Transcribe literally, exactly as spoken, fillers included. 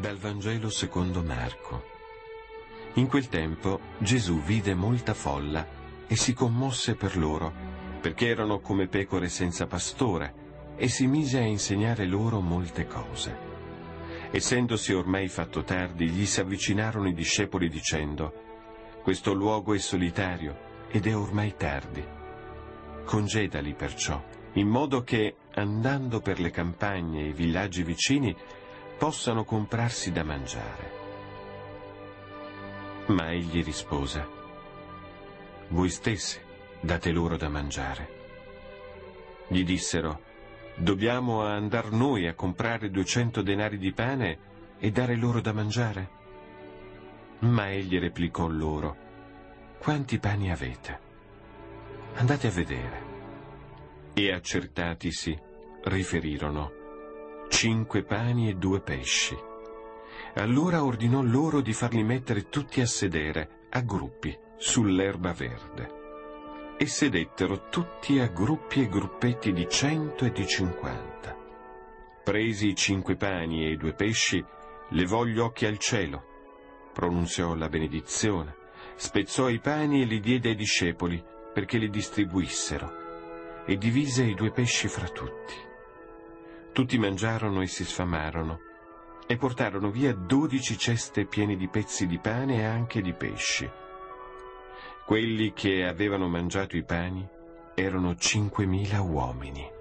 Dal Vangelo secondo Marco. In quel tempo Gesù vide molta folla e si commosse per loro, perché erano come pecore senza pastore, e si mise a insegnare loro molte cose. Essendosi ormai fatto tardi, gli si avvicinarono i discepoli dicendo: «Questo luogo è solitario ed è ormai tardi. Congedali perciò, in modo che, andando per le campagne e i villaggi vicini, possano comprarsi da mangiare». Ma egli rispose: «Voi stessi date loro da mangiare». Gli dissero: «Dobbiamo andar noi a comprare duecento denari di pane e dare loro da mangiare?» Ma egli replicò loro: «Quanti pani avete? Andate a vedere». E accertatisi, riferirono: «Cinque pani e due pesci». Allora ordinò loro di farli mettere tutti a sedere, a gruppi, sull'erba verde. E sedettero tutti a gruppi e gruppetti di cento e di cinquanta. Presi i cinque pani e i due pesci, levò gli occhi al cielo, pronunziò la benedizione, spezzò i pani e li diede ai discepoli perché li distribuissero, e divise i due pesci fra tutti. Tutti mangiarono e si sfamarono, e portarono via dodici ceste piene di pezzi di pane e anche di pesci. Quelli che avevano mangiato i pani erano cinquemila uomini.